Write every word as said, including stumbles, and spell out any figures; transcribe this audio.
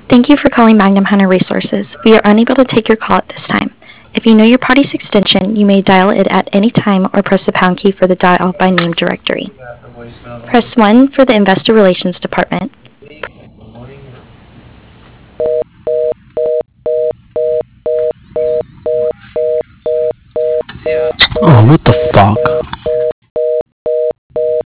Thank you for calling Magnum Hunter Resources. We are unable to take your call at this time. If you know your party's extension, you may dial it at any time or press the pound key for the dial by name directory. Press one for the Investor Relations Department. Oh, what the fuck?